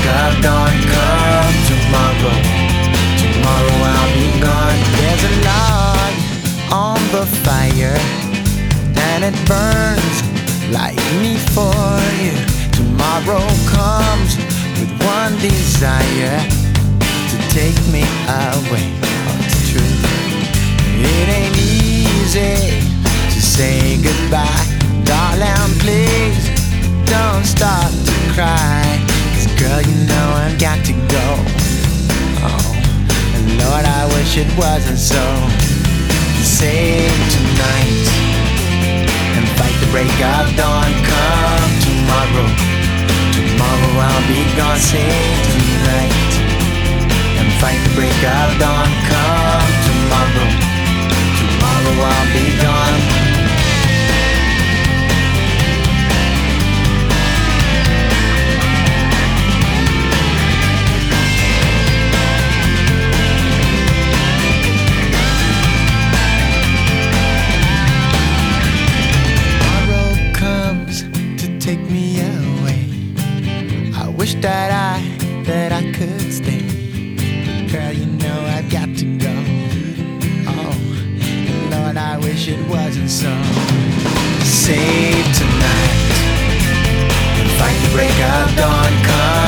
of dawn. Come tomorrow, tomorrow I'll be gone. There's a log on the fire and it burns like me for you. Tomorrow comes with one desire, to take me away. Oh, it's true. It ain't easy to say goodbye. Darling, please don't start to cry, 'cause girl, you know I've got to go. Oh, and Lord, I wish it wasn't so. Save tonight and fight the break of dawn. Come tomorrow, tomorrow I'll be gone. Save tonight and fight the break of dawn. Come tomorrow, tomorrow I'll be gone. Take me away. I wish that I could stay. Girl, you know I've got to go. Oh, and Lord, I wish it wasn't so. Save tonight and fight the break of dawn. Come